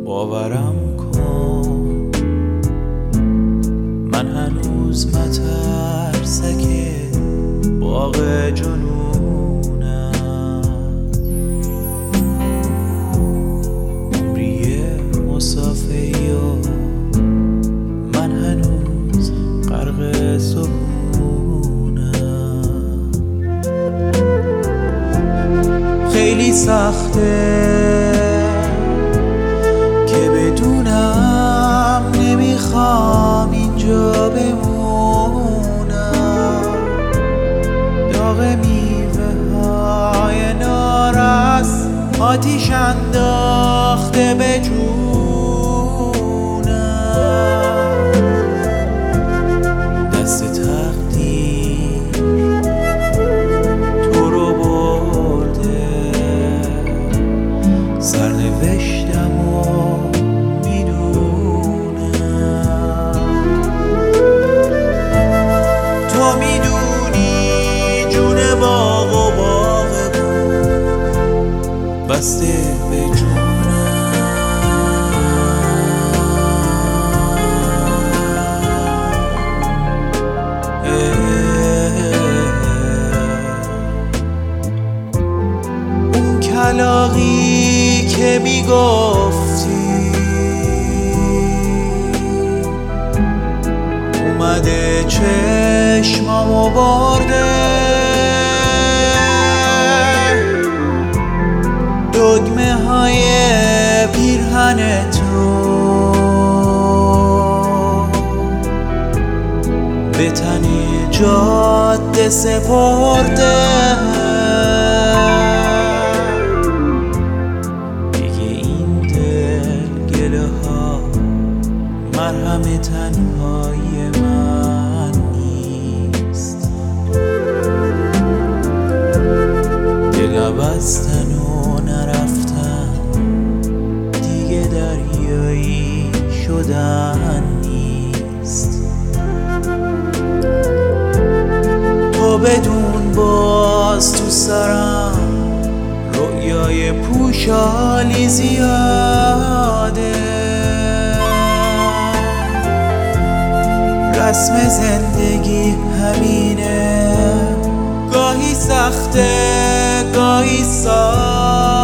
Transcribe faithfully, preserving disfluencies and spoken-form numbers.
باورم کن من هنوز مترسک باغ جنونم. عمری مسافه و من هنوز غرق سکونم. خیلی سخته که بدونم نمیخوام اینجا بمونم. داغ میوه های نارس آتیش انداخته به جونم. دست تقدیر تو رو برده سرنوشتم و تو میدونی جون باغ و باغ بود بسته به جونم. اون کلاغی که میگفتی اومده چشمامو برده. دگمه های پیرهن تو به تن جاده سپرده. دیگه این دل گله ها مرهم تنهای من نیست. دل بستن و نرفتن دیگه دریایی شدن نیست. تو بدون باز تو سرم رویای پوشالی زیاده. رسم زندگی همینه، گاهی سخته گاهی ساده.